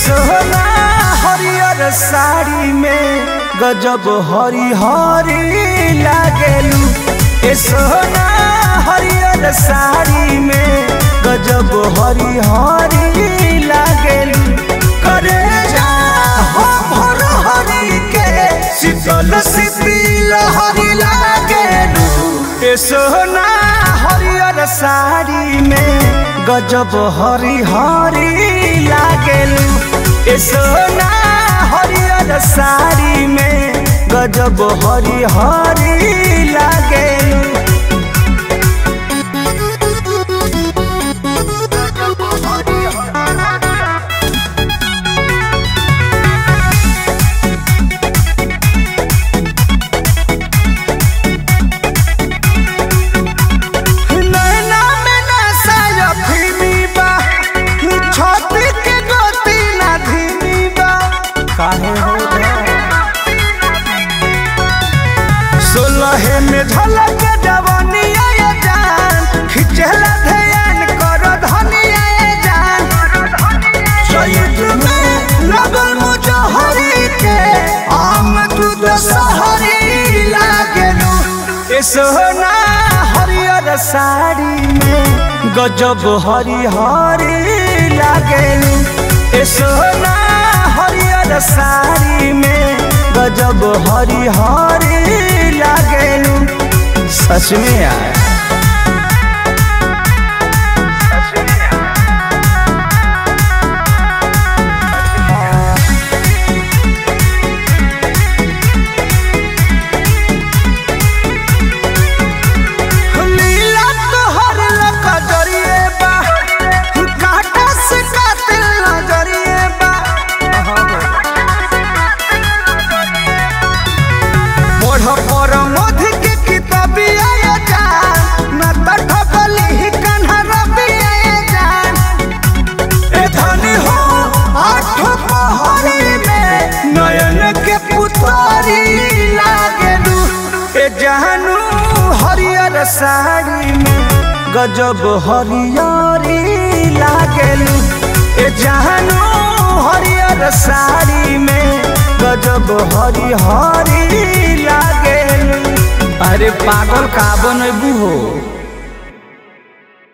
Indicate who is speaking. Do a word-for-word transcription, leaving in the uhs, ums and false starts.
Speaker 1: सोना हरियर साड़ी में गजब हरी हरी लागेलू। ए सोना हरियर साड़ी में गजब हरी हरी लागेलू। करे जा हो भर हरी के शीतल शीतल हरी लागेलू। ए सोना हरियर साड़ी में गजब हरी हरी लागेलू। ए सोना हरियर साड़ी में गजब हरी हरी लागेलू। सोलहे में झलक जवानिया ये जान खिचला ध्यान करो धनिया ये जान। चैत में लगल मुजहरी के आम दूध सहरी लागेलू। ए सोना हरियर साड़ी में गजब हरी हरी लागेलू। ए सोना हरियर साड़ी में गजब हरी हरी लागेलू। सच में यार लीला तोहर लकजरिए बा काटा से कातिल नजरिए बा। पढ़ पर मध के किताबिया ये जान न तठ बलि कन्हा रबिया ये जान। ए धनी हो आठ पहरी में नयन के पुतारी लागेलू। ए जानू हरियर साड़ी में गजब हरियरी लागेलू। ए जानू हरियर साड़ी में गजब हरी हरी लागेलू। अरे पागल का बनबू हो।